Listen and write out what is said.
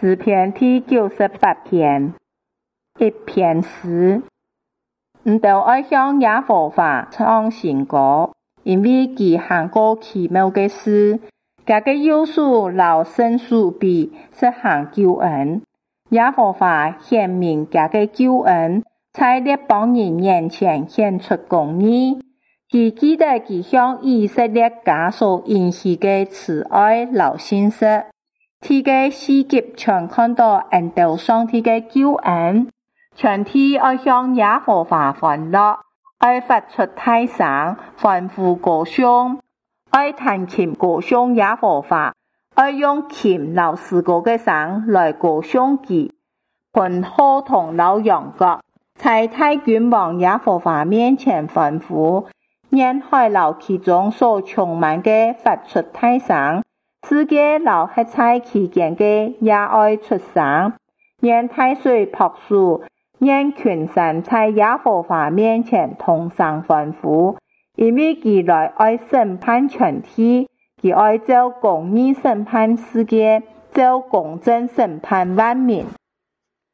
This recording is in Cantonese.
诗篇第98篇1篇诗。唔就愛向耶和華唱新歌，因為佢行過奇妙嘅事，佢嘅幼術留聖書比實行救恩。耶和華顯明佢嘅救恩，在列邦人面前顯出公義。佢記得佢向以色列家所應許嘅慈愛留信實，佢嘅四極全看到恩道上帝嘅救恩，全體愛向耶和華歡樂，愛發出大聲，歡呼歌頌，愛彈琴歌頌耶和華，愛用琴留詩歌嘅聲來歌頌佢，噴號筒留羊角，在大君王耶和華面前歡呼，願海流其中所充滿嘅發出大聲，世界流一切其間嘅也愛出聲，願大水瀑布，願群山在耶和華面前同聲歡呼，因為佢來愛審判全體，佢愛照公義審判世界，照公正審判萬民。